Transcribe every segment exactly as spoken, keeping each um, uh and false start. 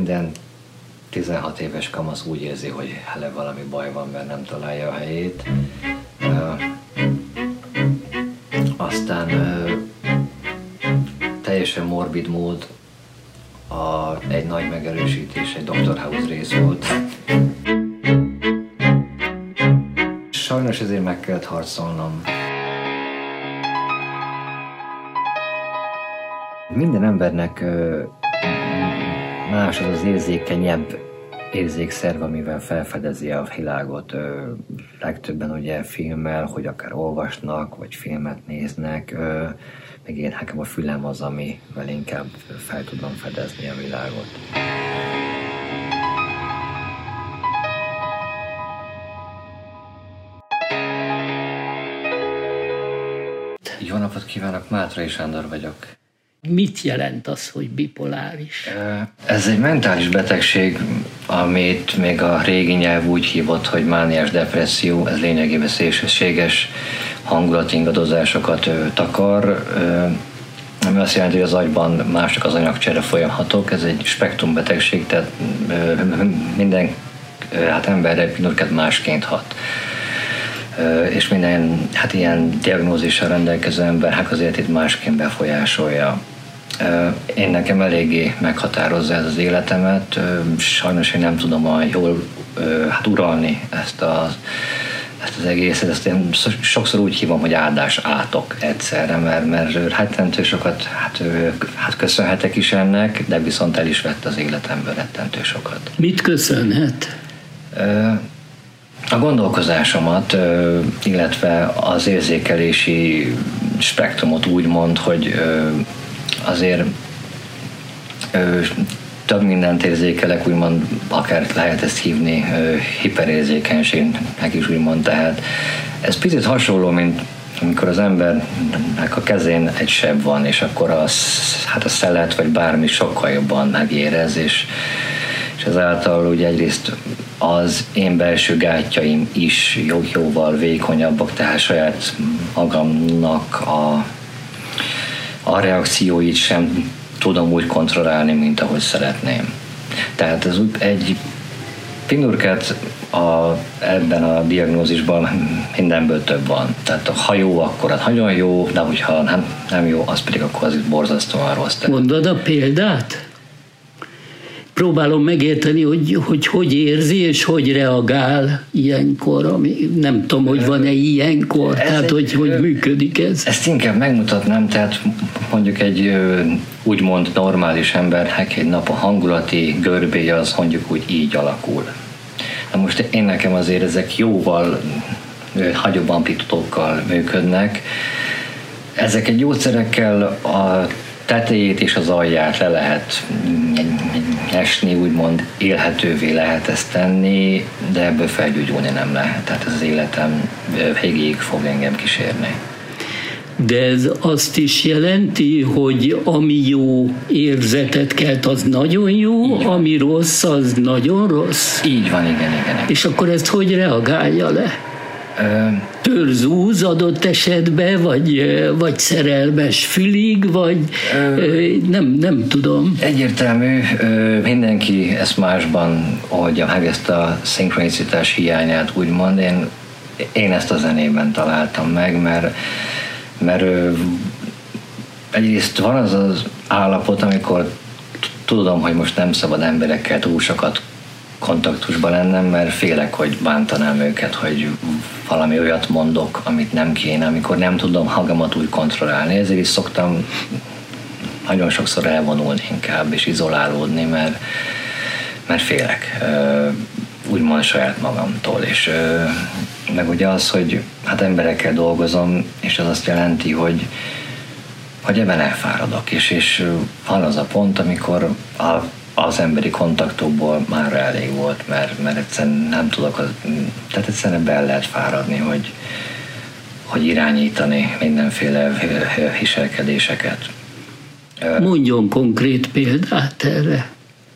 minden tizenhat éves kamasz úgy érzi, hogy hele valami baj van, mert nem találja a helyét. Uh, aztán uh, teljesen morbid mód a, egy nagy megerősítés, egy doktor House rész volt. Sajnos ezért meg kellett harcolnom. Minden embernek uh, más az az érzékenyebb érzékszerv, amivel felfedezi a világot. Ö, legtöbben ugye filmmel, hogy akár olvasnak, vagy filmet néznek. Ö, meg én nekem a fülem az, amivel inkább fel tudom fedezni a világot. Jó napot kívánok, Mátrai Sándor vagyok. Mit jelent az, hogy bipoláris? Ez egy mentális betegség, amit még a régi nyelv úgy hívott, hogy mániás depresszió. Ez lényegében szélsőséges hangulatingadozásokat takar, ami azt jelenti, hogy az agyban mások az anyagcsere folyamatok. Ez egy spektrumbetegség, tehát minden hát emberre pinurket másként hat. És minden hát ilyen diagnózissal rendelkező ember hát az életét másként befolyásolja. Én nekem eléggé meghatározza ez az életemet, sajnos én nem tudom olyan jól hát uralni ezt, a, ezt az egészet, ezt én sokszor úgy hívom, hogy áldás átok egyszerre, mert, mert rettentő sokat hát, hát köszönhetek is ennek, de viszont el is vett az életemből rettentő sokat. Mit köszönhet? A gondolkozásomat, illetve az érzékelési spektrumot úgy mond, hogy azért több mindent érzékelek, úgymond akár lehet ezt hívni hiperérzékenységnek is úgymond, tehát ez picit hasonló, mint amikor az embernek a kezén egy seb van, és akkor a, hát a szelet vagy bármi sokkal jobban megérez, és és ezáltal ugye egyrészt az én belső gátjaim is jó, jóval vékonyabbak, tehát saját magamnak a, a reakcióit sem tudom úgy kontrollálni, mint ahogy szeretném. Tehát ez egy pinurket a, ebben a diagnózisban mindenből több van. Tehát ha jó, akkor az nagyon jó, de hogyha nem, nem jó, az pedig akkor az borzasztóan rossz. Mondod a példát? Próbálom megérteni, hogy, hogy hogy érzi és hogy reagál ilyenkor, ami nem tudom, hogy van-e ilyenkor, ez tehát egy, hogy, hogy működik ez. Ezt inkább megmutatnám, tehát mondjuk egy úgymond normális embernek egy nap a hangulati görbéje az mondjuk úgy így alakul. Na most én nekem azért ezek jóval nagyobb amplitudókkal működnek. Ezek egy gyógyszerekkel a tetejét és az alját le lehet esni, úgymond élhetővé lehet ezt tenni, de ebből felgyógyulni nem lehet. Tehát ez az életem végéig fog engem kísérni. De ez azt is jelenti, hogy ami jó érzetet kelt, az nagyon jó, ami rossz, az nagyon rossz? Így van, igen, igen. És akkor ezt hogy reagálja le? Törzúz adott esetben, vagy, vagy szerelmes fülig, vagy ö, nem, nem tudom. Egyértelmű, mindenki ezt másban oldja meg, ezt a szinkronicitás hiányát úgymond. Én, én ezt a zenében találtam meg, mert, mert egyrészt van az az állapot, amikor tudom, hogy most nem szabad emberekkel túl sokat kontaktusban lennem, mert félek, hogy bántanám őket, hogy valami olyat mondok, amit nem kéne, amikor nem tudom magamat úgy kontrollálni. Ezért is szoktam nagyon sokszor elvonulni inkább, és izolálódni, mert, mert félek, úgymond saját magamtól. És meg ugye az, hogy hát emberekkel dolgozom, és az azt jelenti, hogy, hogy ebben elfáradok, és, és van az a pont, amikor a az emberi kontaktokból már elég volt, mert, mert egyszerűen nem tudok, az, tehát egyszerűen ebben lehet fáradni, hogy, hogy irányítani mindenféle viselkedéseket. Mondjon konkrét példát erre.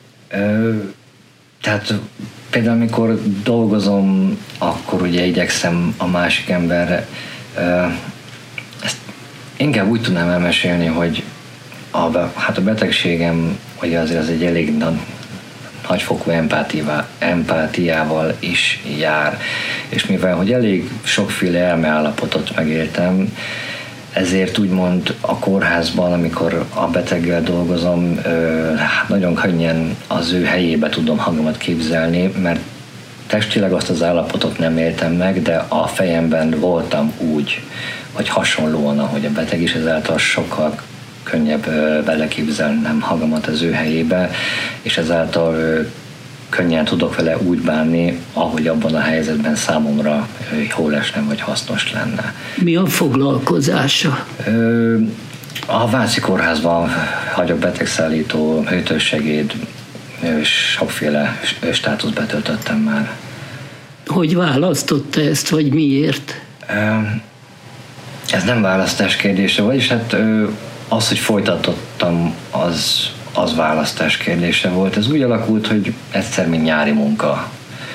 Tehát például amikor dolgozom, akkor ugye igyekszem a másik emberre. Ezt inkább úgy tudnám elmesélni, hogy a, hát a betegségem ugye azért az egy elég nagyfokú empátiával is jár. És mivel, hogy elég sokféle elmeállapotot megéltem, ezért úgymond a kórházban, amikor a beteggel dolgozom, nagyon könnyen az ő helyébe tudom magamat képzelni, mert testileg azt az állapotot nem éltem meg, de a fejemben voltam úgy, hogy hasonlóan, ahogy a beteg is, ezáltal sokkal könnyebb beleképzelnem magamat az ő helyébe, és ezáltal könnyen tudok vele úgy bánni, ahogy abban a helyzetben számomra jól esne, vagy hasznos lenne. Mi a foglalkozása? A Váci Kórházban vagyok betegszállító, hűtősegéd, sokféle státuszt betöltöttem már. Hogy választotta ezt, vagy miért? Ez nem választás kérdése, vagyis hát az, hogy folytatottam, az, az választás kérdése volt. Ez úgy alakult, hogy egyszer, mint nyári munka.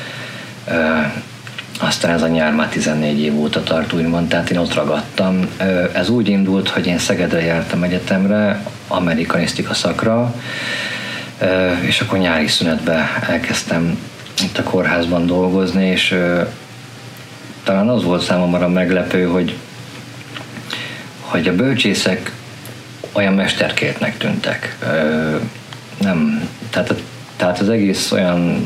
Aztán ez a nyár már tizennégy év óta tart, úgymond, tehát én ott ragadtam. Ez úgy indult, hogy én Szegedre jártam egyetemre, amerikanisztika szakra, és akkor nyári szünetben elkezdtem itt a kórházban dolgozni, és talán az volt számomra meglepő, hogy, hogy a bölcsészek olyan mesterkéltnek tűntek. Nem, tehát, tehát az egész olyan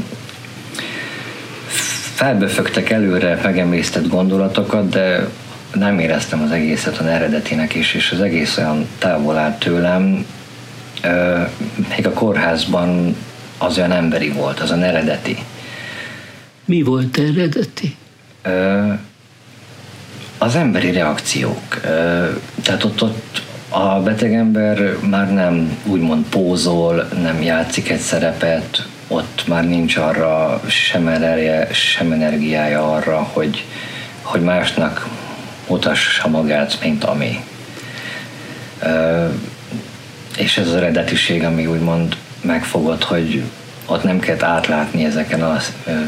felböfögtek előre megemésztett gondolatokat, de nem éreztem az egészet az eredetinek is, és az egész olyan távol állt tőlem. Még a kórházban az olyan emberi volt, az olyan eredeti. Mi volt eredeti? Az emberi reakciók. Tehát ott, ott a betegember már nem úgymond pózol, nem játszik egy szerepet, ott már nincs arra sem ereje, sem energiája arra, hogy, hogy másnak mutassa magát, mint ami. És ez az eredetiség, ami úgymond megfogott, hogy ott nem kellett átlátni ezeken a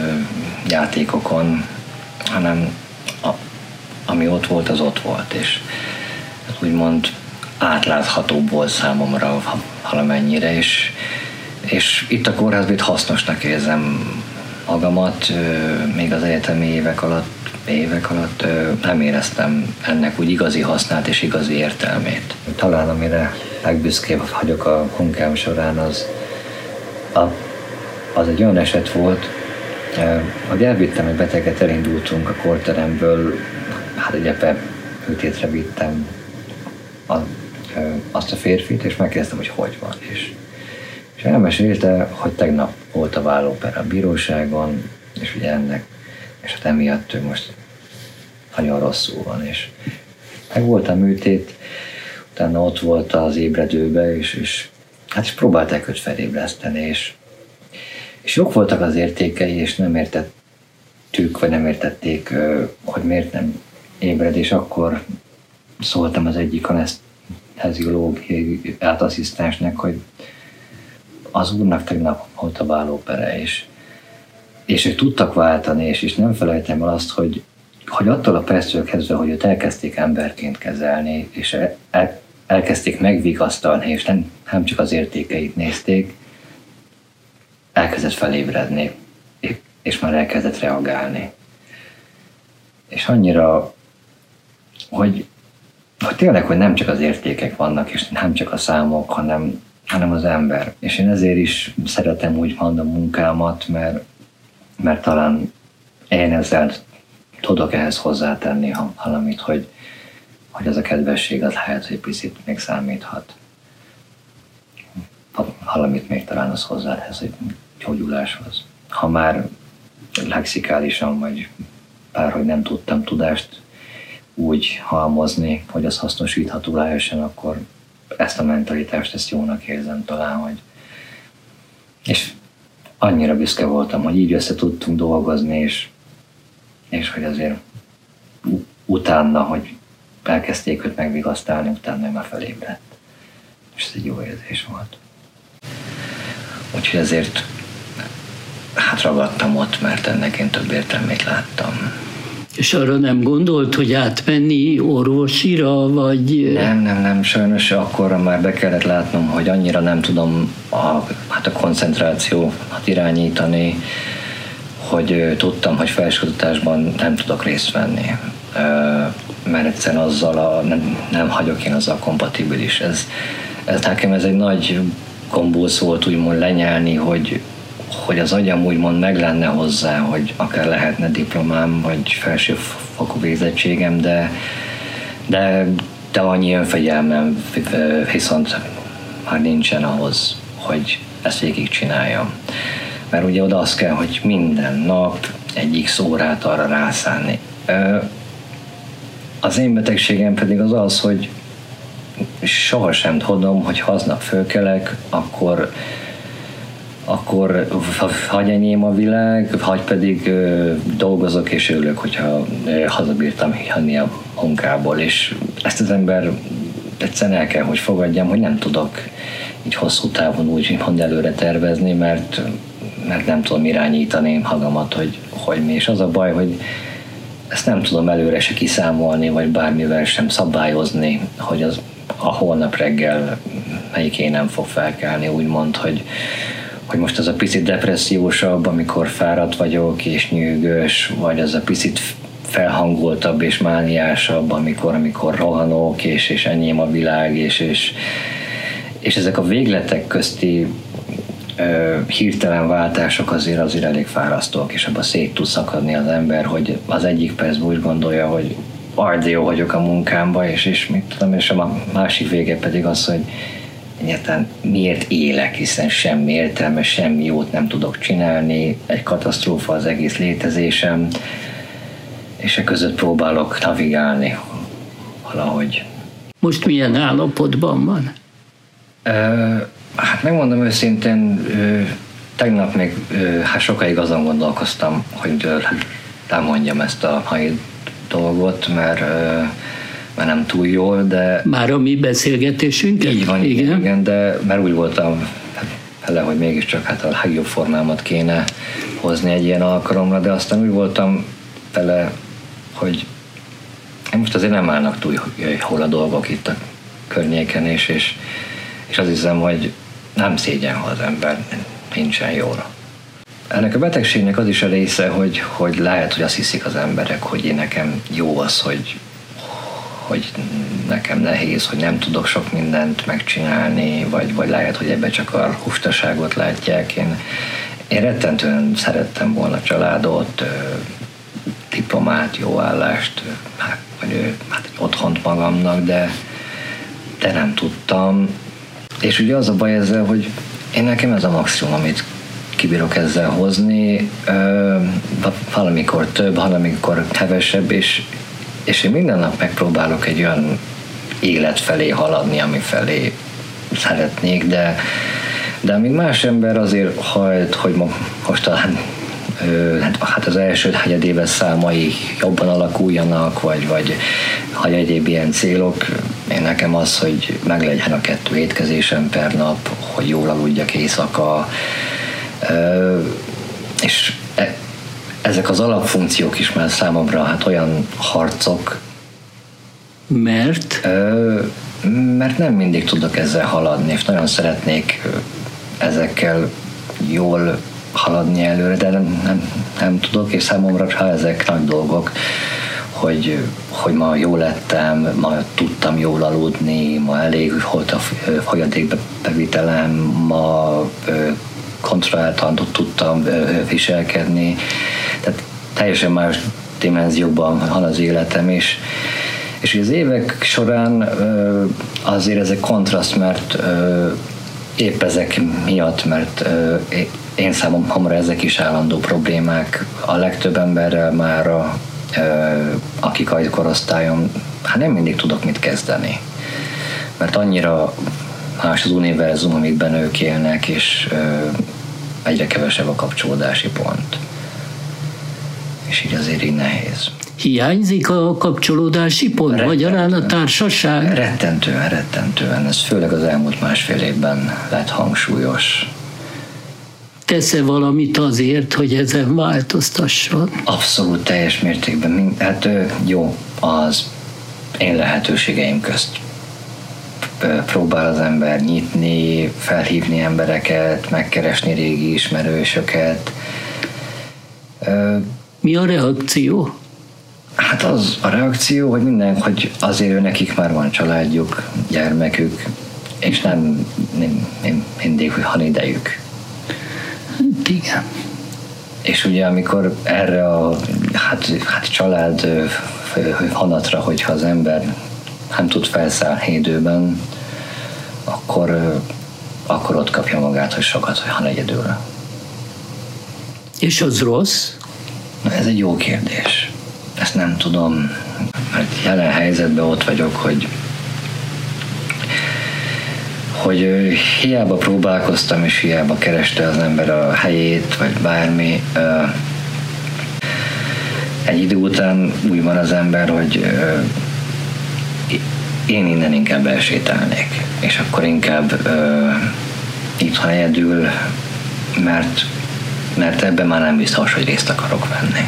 játékokon, hanem a, ami ott volt, az ott volt, és úgymond átláthatóbb volt számomra valamennyire, és, és itt a kórházban itt hasznosnak érzem magamat, még az egyetemi évek alatt, évek alatt nem éreztem ennek úgy igazi hasznát és igazi értelmét. Talán amire legbüszkébb vagyok a munkám során, az, a, az egy olyan eset volt, hogy elvittem egy beteget, elindultunk a kórteremből, hát egy epe műtétre vittem a, azt a férfit, és megkérdeztem, hogy hogy van. És, és elmesélte, hogy tegnap volt a vállóper a bíróságon, és ugye ennek, és hát emiatt ő most nagyon rosszul van, és meg volt a műtét, utána ott volt az ébredőbe, és, és hát is próbálták őt felébreszteni, és, és jók voltak az értékei, és nem értettük, vagy nem értették, hogy miért nem ébred, és akkor szóltam az egyik aneszteziológiai átasszisztensnek, hogy az úrnak tegnap volt a vállópere, és, és ők tudtak váltani, és, és nem felejtem el azt, hogy, hogy attól a perctől kezdve, hogy őt elkezdték emberként kezelni, és el, el, elkezdték megvigasztalni, és nem, nem csak az értékeit nézték, elkezdett felébredni, és már elkezdett reagálni. És annyira, hogy, hogy tényleg, hogy nem csak az értékek vannak, és nem csak a számok, hanem, hanem az ember. És én ezért is szeretem úgymond a munkámat, mert, mert talán én ezzel tudok ehhez hozzátenni valamit, hogy, hogy az a kedvesség az lehet, hogy picit még számíthat. Valamit még talán az hozzáhez, hogy gyógyuláshoz. Ha már lexikálisan, vagy bárhogy nem tudtam tudást úgy halmozni, hogy az hasznosítható lehessen, akkor ezt a mentalitást, ezt jónak érzem talán, hogy és annyira büszke voltam, hogy így össze tudtunk dolgozni, és, és hogy azért utána, hogy elkezdték őt megvigasztálni, utána már felébredt. És ez egy jó érzés volt. Úgyhogy ezért hát ragadtam ott, mert ennek én több értelmét láttam. És arra nem gondolt, hogy átmenni orvosira, vagy... Nem, nem, nem, sajnos akkorra már be kellett látnom, hogy annyira nem tudom a, hát a koncentrációt irányítani, hogy tudtam, hogy felsőoktatásban nem tudok részt venni. Mert egyszerűen azzal a, nem, nem hagyok én azzal kompatibilis. Ez, ez nekem ez egy nagy gombóc volt úgymond lenyelni, hogy hogy az agyam úgymond meg lenne hozzá, hogy akár lehetne diplomám, vagy felsőfokú végzettségem, de, de, de annyi önfegyelmem viszont már nincsen ahhoz, hogy ezt végig csináljam. Mert ugye oda az kell, hogy minden nap egy X órát arra rászánni. Az én betegségem pedig az az, hogy sohasem tudom, hogy ha aznap fölkelek, akkor akkor hagy enyém a világ, hagy pedig ö, dolgozok és örülök, hogyha ö, hazabírtam jönni a munkából, és ezt az ember egyszerűen el kell, hogy fogadjam, hogy nem tudok így hosszú távon úgy mond előre tervezni, mert, mert nem tudom irányítani magamat, hogy, hogy mi, és az a baj, hogy ezt nem tudom előre se kiszámolni, vagy bármivel sem szabályozni, hogy az a holnap reggel melyik én nem fog felkelni, úgymond, hogy hogy most az a picit depressziósabb, amikor fáradt vagyok és nyűgös, vagy az a picit felhangoltabb és mániásabb, amikor, amikor rohanok, és, és enyém a világ, és, és, és ezek a végletek közti ö, hirtelen váltások azért azért elég fárasztóak, és abban szét tud szakadni az ember, hogy az egyik percben úgy gondolja, hogy aj, de jó vagyok a munkámban, és, és mit tudom, és a másik vége pedig az, hogy egyáltalán miért élek, hiszen semmi értelme, semmi jót nem tudok csinálni, egy katasztrófa az egész létezésem, és e között próbálok navigálni valahogy. Most milyen állapotban van? Ö, hát megmondom őszintén, ö, tegnap még ö, hát sokáig azon gondolkoztam, hogy ö, elmondjam ezt a mai dolgot, mert ö, mert nem túl jól, de... Már a mi beszélgetésünket? Így van, igen, igen, de mert úgy voltam vele, hogy mégiscsak hát a legjobb formámat kéne hozni egy ilyen alkalomra, de aztán úgy voltam vele, hogy most azért nem állnak túl hol a dolgok itt a környéken, és, és, és azt hiszem, hogy nem szégyen, ha az ember nincsen jól. Ennek a betegségnek az is a része, hogy, hogy lehet, hogy azt hiszik az emberek, hogy én nekem jó az, hogy hogy nekem nehéz, hogy nem tudok sok mindent megcsinálni, vagy, vagy lehet, hogy ebbe csak a lustaságot látják. Én, én rettentően szerettem volna családot, diplomát, jó állást, vagy hát otthont magamnak, de, de nem tudtam. És ugye az a baj ezzel, hogy én nekem ez a maximum, amit kibírok ezzel hozni, valamikor több, valamikor kevesebb, és és én minden nap megpróbálok egy olyan élet felé haladni, ami felé szeretnék, de, de amíg más ember azért hajt, hogy most talán hát az első hegyedéves számai jobban alakuljanak, vagy, vagy ha egyéb ilyen célok, én nekem az, hogy meglegyen a kettő étkezésem per nap, hogy jól aludjak éjszaka, és ezek az alapfunkciók is már számomra hát olyan harcok. Mert? Ö, mert nem mindig tudok ezzel haladni, és nagyon szeretnék ezekkel jól haladni előre, de nem, nem, nem tudok, és számomra ha ezek nagy dolgok, hogy, hogy ma jól lettem, ma tudtam jól aludni, ma elég volt a folyadékbevitelem, ma kontrolláltan tudtam viselkedni, tehát teljesen más dimenzióban van az életem, és, és az évek során azért ez egy kontraszt, mert épp ezek miatt, mert én számomra ezek is állandó problémák. A legtöbb emberrel már, a, akik a korosztályom, hát nem mindig tudok mit kezdeni, mert annyira más az univerzum, amikben ők élnek, és egyre kevesebb a kapcsolódási pont. És így azért így nehéz. Hiányzik a kapcsolódási pont, magyarán a társaság? Rettentően, rettentően. Ez főleg az elmúlt másfél évben lett hangsúlyos. tesz-e valamit azért, hogy ezen változtasson? Abszolút teljes mértékben. Hát jó, az én lehetőségeim közt próbál az ember nyitni, felhívni embereket, megkeresni régi ismerősöket. Mi a reakció? Hát az a reakció, hogy minden, hogy azért ő nekik már van családjuk, gyermekük, és nem, nem, nem mindig, van idejük. Igen. És ugye amikor erre a hát, hát család vonatra, hogyha az ember nem tud felszállni időben, akkor, akkor ott kapja magát, hogy sokat, hogy han egyedül. És az rossz? Na, ez egy jó kérdés. Ezt nem tudom, mert jelen helyzetben ott vagyok, hogy hogy hiába próbálkoztam, és hiába kereste az ember a helyét, vagy bármi. Egy idő után úgy van az ember, hogy én innen inkább elsétálnék, és akkor inkább itthon egyedül, mert, mert ebben már nem biztos, hogy részt akarok venni.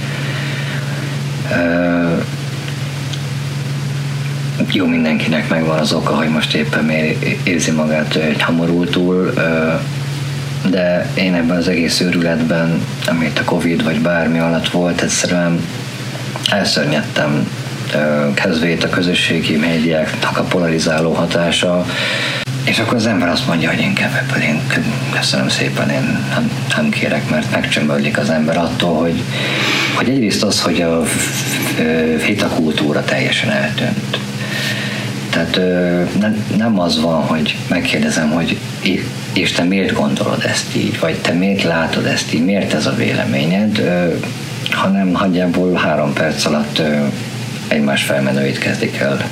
Jó, mindenkinek megvan az oka, hogy most éppen miért érzi magát nyomorultul, de én ebben az egész őrületben, amit a Covid vagy bármi alatt volt, egyszerűen elszörnyedtem kezdvét a közösségi médiáknak a polarizáló hatása, és akkor az ember azt mondja, hogy inkább ebből én köszönöm szépen, én nem, nem kérek, mert megcsömbölik az ember attól, hogy, hogy egyrészt az, hogy a vitakultúra teljesen eltűnt. Tehát nem az van, hogy megkérdezem, hogy és te miért gondolod ezt így, vagy te miért látod ezt így, miért ez a véleményed, hanem nagyjából három perc alatt egymás felmenőit kezdik el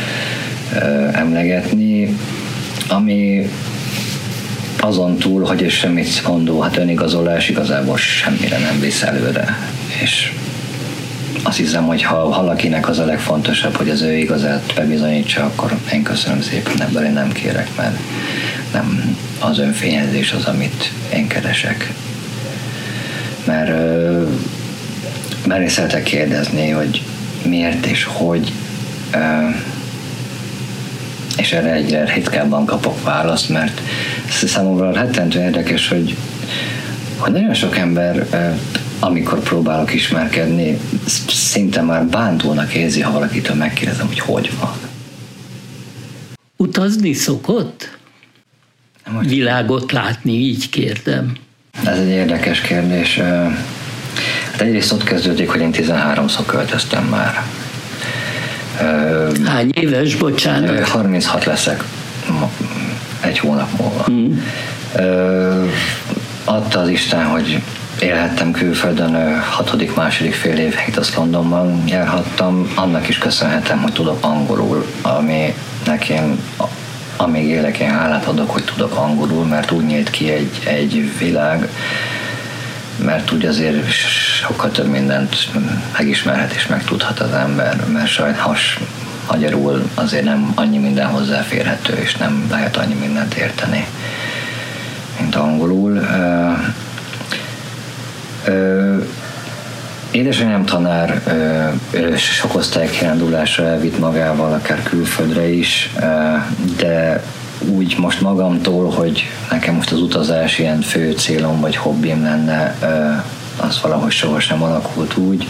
emlegetni, ami azon túl, hogy és semmit mondó, hát önigazolás igazából semmire nem visz előre. És azt hiszem, hogy ha valakinek az a legfontosabb, hogy az ő igazát bebizonyítsa, akkor én köszönöm szépen, ebből én nem kérek, mert nem az önfényezés az, amit én keresek. Mert, mert én szeretek kérdezni, hogy miért és hogy, és erre egyre ritkábban kapok választ, mert számomra rettentően érdekes, hogy, hogy nagyon sok ember, amikor próbálok ismerkedni, szinte már bántónak érzi, ha valakitől megkérdezem, hogy hogy van. Utazni szokott? Most világot látni, így kérdem. Ez egy érdekes kérdés. Hát egyrészt ott kezdődik, hogy én tizenháromszor költöztem már. Hány éves, bocsánat? harminchat leszek egy hónap múlva. Hmm. Adta az Isten, hogy élhettem külföldön, hatodik, második fél évig azt Londonban járhattam. Annak is köszönhetem, hogy tudok angolul, ami nekem, amíg élek, én hálát adok, hogy tudok angolul, mert úgy nyílt ki egy, egy világ, mert úgy azért sokkal több mindent megismerhet és megtudhat az ember, mert sajnos magyarul azért nem annyi minden hozzáférhető, és nem lehet annyi mindent érteni, mint angolul. Édesanyám tanár, sok osztálykirándulásra elvitt magával, akár külföldre is, de úgy most magamtól, hogy nekem most az utazás ilyen fő célom vagy hobbim lenne, az valahogy sohasem alakult úgy.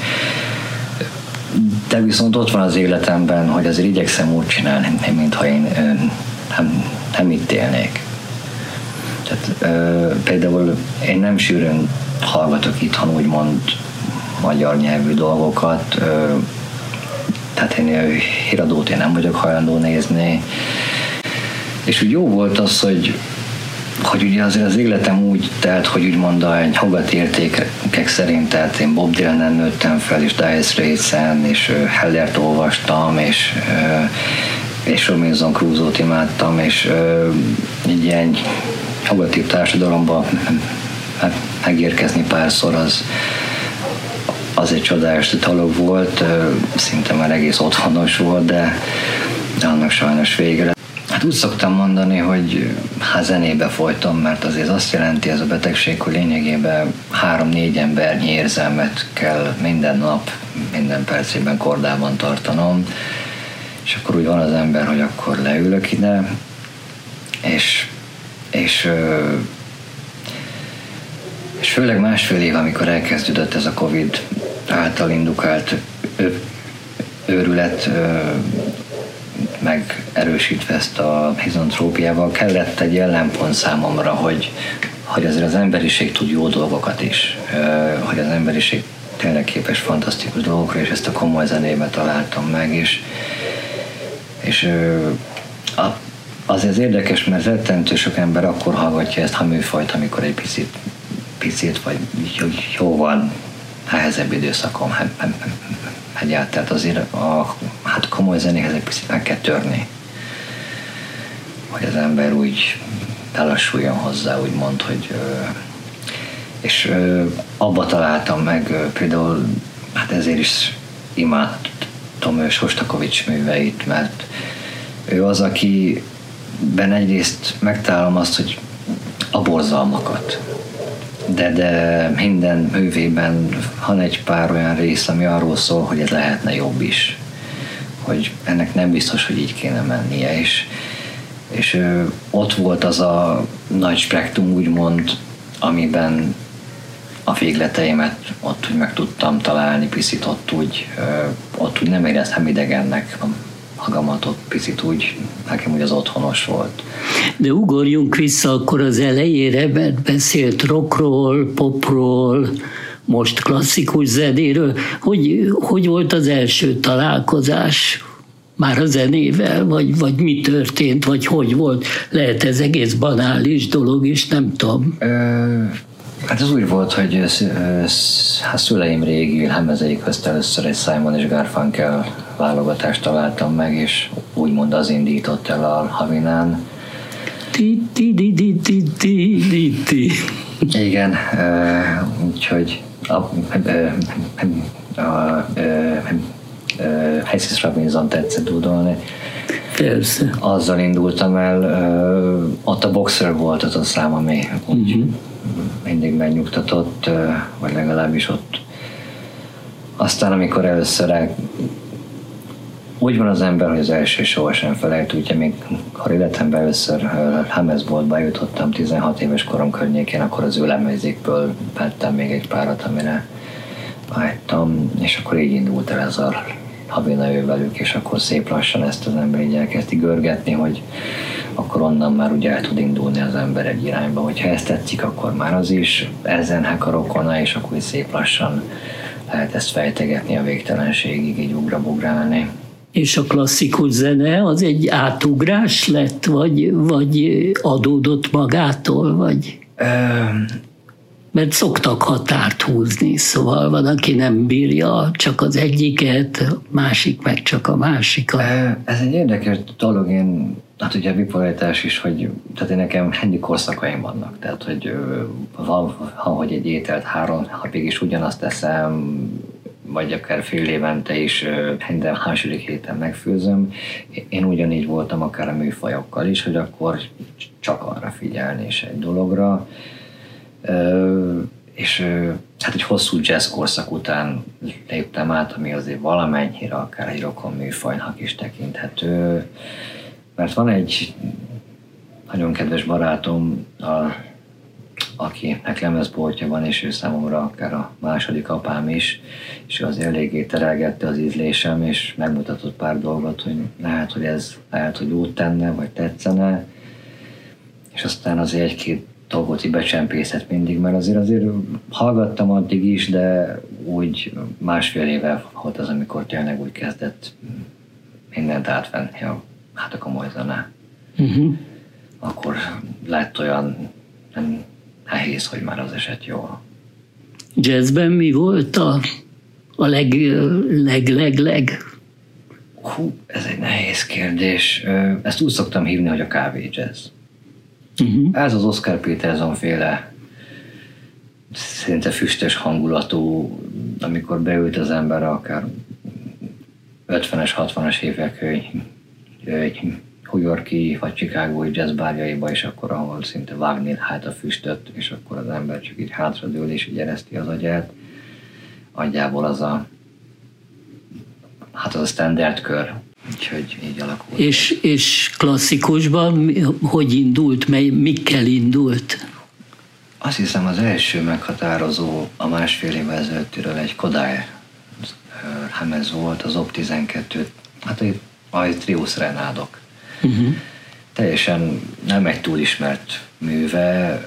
De viszont ott van az életemben, hogy azért igyekszem úgy csinálni, mintha én nem, nem itt élnék. Tehát, például én nem sűrűn hallgatok itthon úgymond magyar nyelvű dolgokat, tehát én híradót én nem vagyok hajlandó nézni, és úgy jó volt az, hogy, hogy ugye azért az életem úgy telt, hogy úgymond a nyugati értékek szerint, tehát én Bob Dylan-en nőttem fel, és Dire Straits-en, és Hellert olvastam, és, és Robinson Crusoe-t imádtam, és egy ilyen nyugati társadalomban megérkezni párszor, az, az egy csodás dolog volt, szinte már egész otthonos volt, de, de annak sajnos vége lett. Hát úgy szoktam mondani, hogy hát zenébe folytom, mert azért azt jelenti ez a betegség, hogy lényegében három-négy embernyi érzelmet kell minden nap, minden percében kordában tartanom, és akkor úgy van az ember, hogy akkor leülök ide, és, és, és főleg másfél év, amikor elkezdődött ez a Covid által indukált őrület, meg erősítve ezt a hizantrópiával, kellett egy ellenpont számomra, hogy, hogy azért az emberiség tud jó dolgokat is, hogy az emberiség tényleg képes fantasztikus dolgokra, és ezt a komoly zenébe találtam meg, és, és azért érdekes, mert rettentő sok ember akkor hallgatja ezt a műfajt, amikor egy picit, picit vagy jóval nehezebb időszakom egyáltalán. Tehát azért a hát komoly zenéhez egy picit meg kell törni, hogy az ember úgy belassuljon hozzá, úgymond, hogy és abba találtam meg például, hát ezért is imádtam Sostakovics műveit, mert ő az, akiben egyrészt megtalálom azt, hogy a borzalmakat, de, de minden művében van egy pár olyan rész, ami arról szól, hogy ez lehetne jobb is, hogy ennek nem biztos, hogy így kéne mennie, és, és ott volt az a nagy spektrum, úgymond, amiben a végleteimet ott úgy meg tudtam találni, picit ott úgy, ott úgy nem éreztem idegennek magamat, ott picit úgy, nekem úgy az otthonos volt. De ugorjunk vissza akkor az elejére, mert beszélt rockról, popról, most klasszikus zenéről. Hogy, hogy volt az első találkozás már a zenével, vagy, vagy mi történt, vagy hogy volt? Lehet ez egész banális dolog is, nem tudom. Ö, hát ez úgy volt, hogy a szüleim régi lemezei közt először egy Simon és Garfunkel válogatást találtam meg, és úgymond az indított el a Havinán. Igen, úgyhogy a Hayes Robinson tetszett dúdolni. Persze. Azzal indultam el, ott a Boxer volt az a szám, ami úgy uh-huh. mindig megnyugtatott, vagy legalábbis ott. Aztán amikor először el, úgy van az ember, hogy az első sohasem felejt, úgyhogy még ha életemben először lemezboltba jutottam tizenhat éves korom környékén, akkor az ő lemezékből vettem még egy párat, amire vágytam, és akkor így indult el ez a Havina ő velük, és akkor szép lassan ezt az ember így elkezdi görgetni, hogy akkor onnan már ugye el tud indulni az ember egy irányba. Hogyha ezt tetszik, akkor már az is ezen a rokona, és akkor szép lassan lehet ezt fejtegetni a végtelenségig, így ugrabugrálni. És a klasszikus zene az egy átugrás lett, vagy, vagy adódott magától, vagy? Um, Mert szoktak határt húzni, szóval van, aki nem bírja csak az egyiket, másik meg csak a másikat. Ez egy érdekes dolog, én, hát ugye a bipolaritás is, hogy tehát én nekem ennyi korszakaim vannak, tehát hogy van, hogy egy ételt három napig is ugyanazt teszem, vagy akár fél évente is minden második héten megfőzöm. Én ugyanígy voltam akár a műfajokkal is, hogy akkor csak arra figyelni és egy dologra. És hát egy hosszú jazz korszak után léptem át, ami azért valamennyire akár egy rokon műfajnak is tekinthető. Mert van egy nagyon kedves barátom, a, akinek lemezboltja van, és ő számomra akár a második apám is, és az eléggé terelgette az ízlésem, és megmutatott pár dolgot, hogy lehet, hogy ez lehet, hogy jót tenne, vagy tetszene, és aztán azért egy-két dolgot így becsempészett mindig, mert azért azért hallgattam addig is, de úgy másfél éve volt az, amikor tényleg úgy kezdett mindent átvenni, a, hát a komoly zene. Uh-huh. Akkor lett olyan nem nehéz, hogy már az esett jól. Jazzben mi volt a, a leg, leg, leg, leg? Hú, ez egy nehéz kérdés. Ezt úgy szoktam hívni, hogy a kávé jazz. Uh-huh. Ez az Oscar Peterson féle szinte füstös hangulatú, amikor beült az ember akár ötvenes, hatvanas évek New York-i vagy Chicagói jazzbárjaiba, és akkor ahol szinte vágni hát a füstöt, és akkor az ember csak így hátradől és így ereszti az agyát. Nagyjából az a hát az a standard kör. Úgyhogy így alakult. És, és klasszikusban hogy indult, mely, mikkel indult? Azt hiszem az első meghatározó a másfél évvel ezelőttiről egy Kodály lemez volt, az Op tizenkettő, hát a Trius Renádok. Uh-huh. Teljesen nem egy túl ismert műve,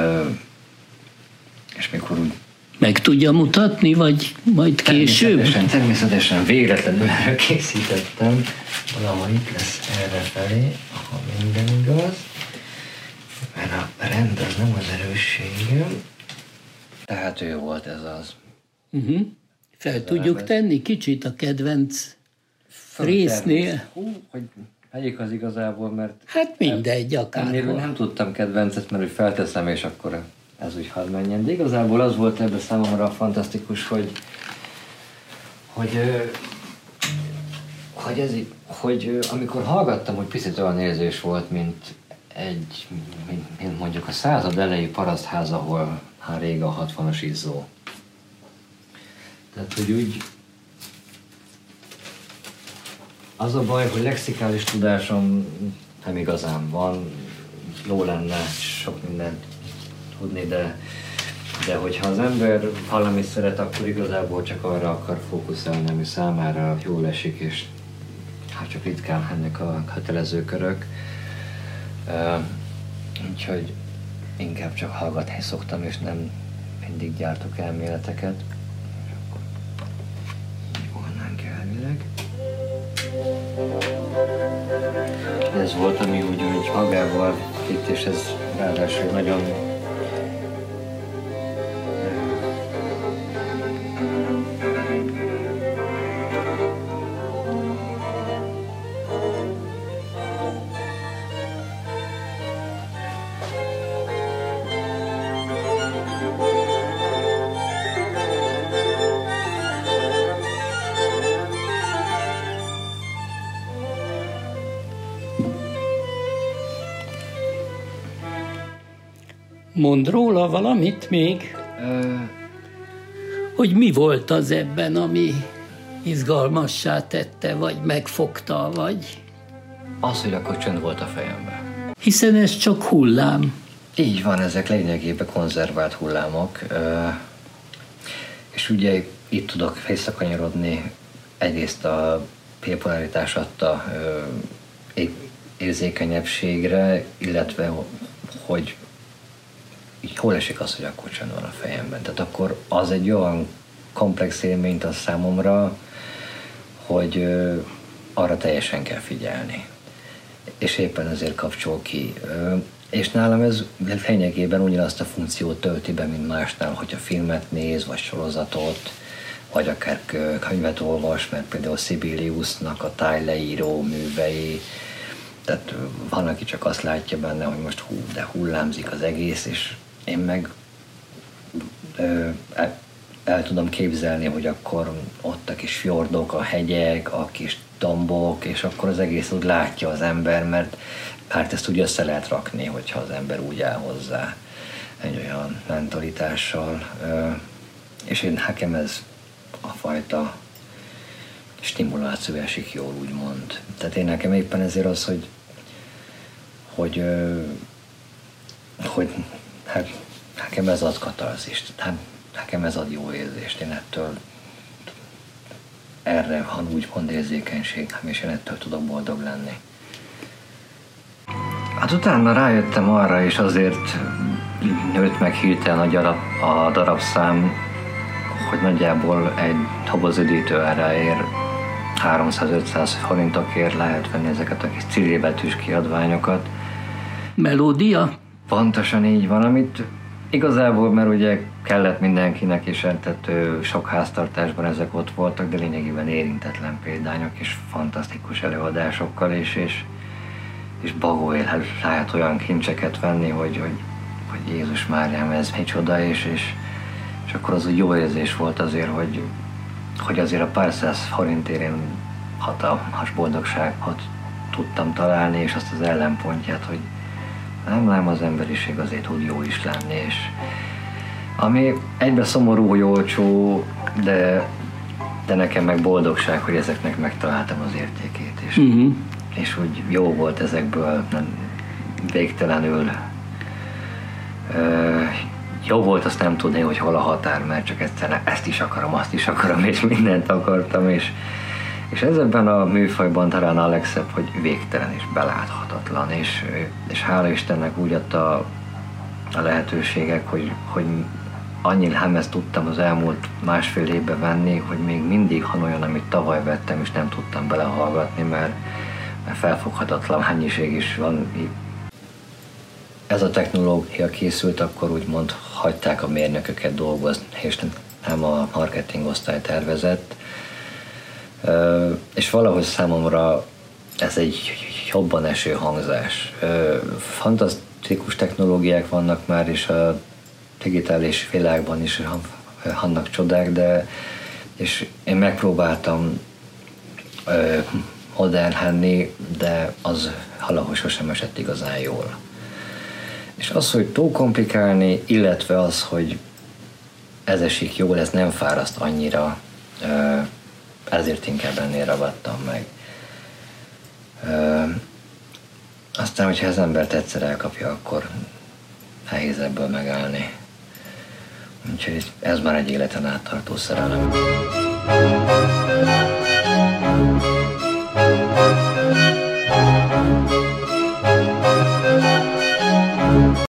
és mikor úgy meg tudja mutatni, vagy majd később? Természetesen, természetesen véletlenül erre készítettem. Valahol itt lesz erre felé, ha minden igaz. Mert a rend az nem az erősségem. Tehát ő volt ez az. Uh-huh. Fel ez tudjuk ez tenni kicsit a kedvenc résznél? Hú, hogy melyik az igazából, mert... Hát mindegy, akárhol. Nem tudtam kedvencet, mert hogy felteszem, és akkor ez úgy hadd menjen. De igazából az volt ebben számomra fantasztikus, hogy hogy, hogy, ez, hogy amikor hallgattam, hogy picit olyan érzés volt, mint egy, mint, mint mondjuk a század elejé parasztház, ahol hát rég a hatvanas izzó. Tehát, hogy úgy az a baj, hogy lexikális tudásom nem igazán van, jó lenne sok mindent tudni, de, de hogyha az ember valamit szeret, akkor igazából csak arra akar fókuszálni, ami számára jól esik, és hát csak ritkán ennek a kötelező körök. Uh, úgyhogy inkább csak hallgatni szoktam, és nem mindig gyártok elméleteket. Így volnánk elvileg. Ez volt, ami úgy, hogy magával itt, és ez ráadásul nagyon Mond róla valamit még? Uh, hogy mi volt az ebben, ami izgalmassá tette, vagy megfogta, vagy... Az, hogy akkor csönd volt a fejemben. Hiszen ez csak hullám. Így van, ezek lényegében konzervált hullámok. Uh, és ugye itt tudok visszakanyarodni egyrészt a bipolaritás adta uh, érzékenyebbségre, illetve hogy így hol esik az, hogy akkor csönd van a fejemben. Tehát akkor az egy olyan komplex élményt az számomra, hogy ö, arra teljesen kell figyelni. És éppen ezért kapcsol ki. Ö, és nálam ez lényegében ugyanazt a funkciót tölti be, mint másnál, hogyha filmet néz, vagy sorozatot, vagy akár könyvet olvas, mert például Sibeliusnak a tájleíró művei, tehát van, aki csak azt látja benne, hogy most hú, de hullámzik az egész, és én meg ö, el, el tudom képzelni, hogy akkor ott a kis fjordok, a hegyek, a kis dombok, és akkor az egész úgy látja az ember, mert hát ezt úgy össze lehet rakni, hogyha az ember úgy áll hozzá egy olyan mentalitással. Ö, és én nekem ez a fajta stimuláció esik jól, úgymond. Tehát én nekem éppen ezért az, hogy hogy, ö, hogy hát, nekem ez ad katarzist, hát, nekem ez ad jó érzést, én ettől erre van úgymond érzékenység, és én ettől tudok boldog lenni. Hát utána rájöttem arra, és azért nőtt meg hirtelen a, gyarap, a darabszám, hogy nagyjából egy dobozüdítő áráért háromszáz-ötszáz forintokért lehet venni ezeket a kis cirélbetűs kiadványokat. Melódia? Pontosan így van, amit igazából, mert ugye kellett mindenkinek, és tehát sok háztartásban ezek ott voltak, de lényegében érintetlen példányok, és fantasztikus előadásokkal, és, és, és bagóél lehet olyan kincseket venni, hogy, hogy, hogy Jézus Máriám, ez micsoda, és, és, és akkor az úgy jó érzés volt azért, hogy, hogy azért a pár száz forintért én hatalmas boldogságot tudtam találni, és azt az ellenpontját, hogy nem, nem, az emberiség azért tud jó is lenni, és ami egyben szomorú, hogy olcsó, de, de nekem meg boldogság, hogy ezeknek megtaláltam az értékét, és, uh-huh. és úgy jó volt ezekből nem, végtelenül ö, jó volt azt nem tudni, hogy hol a határ, mert csak egyszerűen ezt is akarom, azt is akarom, és mindent akartam, és, és ez ebben a műfajban talán a legszebb, hogy végtelen és beláthatatlan, és, és hála Istennek úgy adta a lehetőségek, hogy, hogy annyi lemezt tudtam az elmúlt másfél évben venni, hogy még mindig van olyan, amit tavaly vettem, és nem tudtam belehallgatni, mert, mert felfoghatatlan mennyiség is van. Ez a technológia készült, akkor úgymond hagyták a mérnököket dolgozni, és nem a marketing osztály tervezett. És valahogy számomra ez egy jobban eső hangzás. Fantasztikus technológiák vannak már, és a digitális világban is vannak csodák, de és én megpróbáltam modern lenni, de az valahogy sosem esett igazán jól. És az, hogy túl komplikálni, illetve az, hogy ez esik jól, ez nem fáraszt annyira, ezért inkább ennél ragadtam meg. Aztán, hogyha az embert egyszer elkapja, akkor nehéz ebből megállni. Úgyhogy ez már egy életen át tartó szerelem.